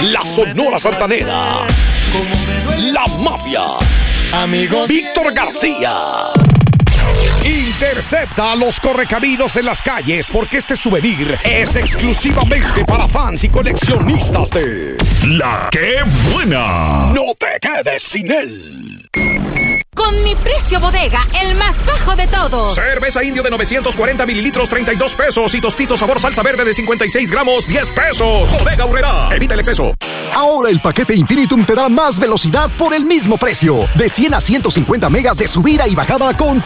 La Sonora Santanera, La Mafia, amigos, Víctor García. Intercepta a los correcaminos en las calles porque este souvenir es exclusivamente para fans y coleccionistas de La Que Buena. No te quedes sin él. Con mi precio bodega, el más bajo de todos. Cerveza Indio de 940 mililitros, 32 pesos. Y Tostito sabor salsa verde de 56 gramos, 10 pesos. Bodega Aurrerá, evita el exceso. Ahora el paquete Infinitum te da más velocidad por el mismo precio. De 100 a 150 megas de subida y bajada con